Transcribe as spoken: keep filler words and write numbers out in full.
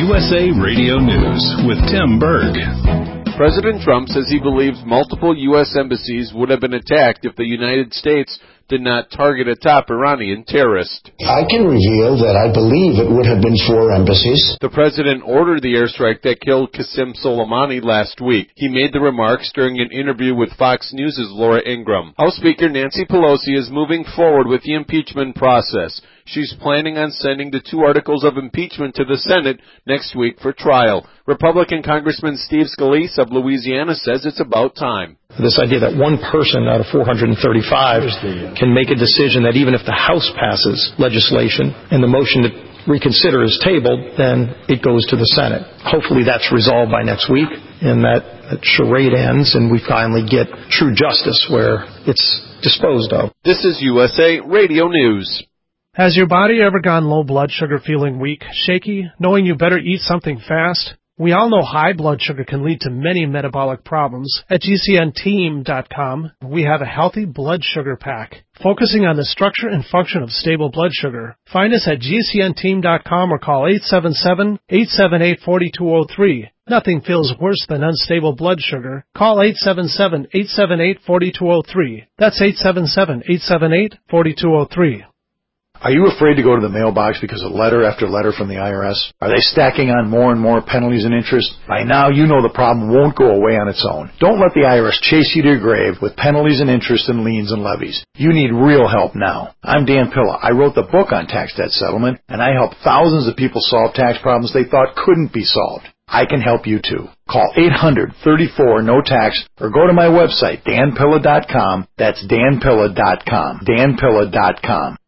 U S A Radio News with Tim Berg. President Trump says he believes multiple U S embassies would have been attacked if the United States did not target a top Iranian terrorist. I can reveal that I believe it would have been four embassies. The president ordered the airstrike that killed Qasem Soleimani last week. He made the remarks during an interview with Fox News' Laura Ingraham. House Speaker Nancy Pelosi is moving forward with the impeachment process. She's planning on sending the two articles of impeachment to the Senate next week for trial. Republican Congressman Steve Scalise of Louisiana says it's about time. This idea that one person out of four hundred thirty-five can make a decision that even if the House passes legislation and the motion to reconsider is tabled, then it goes to the Senate. Hopefully that's resolved by next week and that, that charade ends and we finally get true justice where it's disposed of. This is U S A Radio News. Has your body ever gone low blood sugar, feeling weak, shaky, knowing you better eat something fast? We all know high blood sugar can lead to many metabolic problems. At G C N team dot com, we have a healthy blood sugar pack, focusing on the structure and function of stable blood sugar. Find us at G C N team dot com or call eight seven seven, eight seven eight, four two zero three. Nothing feels worse than unstable blood sugar. Call eight seven seven, eight seven eight, four two zero three. That's eight seven seven, eight seven eight, four two zero three. Are you afraid to go to the mailbox because of letter after letter from the I R S? Are they stacking on more and more penalties and interest? By now, you know the problem won't go away on its own. Don't let the I R S chase you to your grave with penalties and interest and liens and levies. You need real help now. I'm Dan Pilla. I wrote the book on tax debt settlement, and I help thousands of people solve tax problems they thought couldn't be solved. I can help you too. Call eight hundred, thirty-four, no tax or go to my website, dan pilla dot com. That's dan pilla dot com. dan pilla dot com.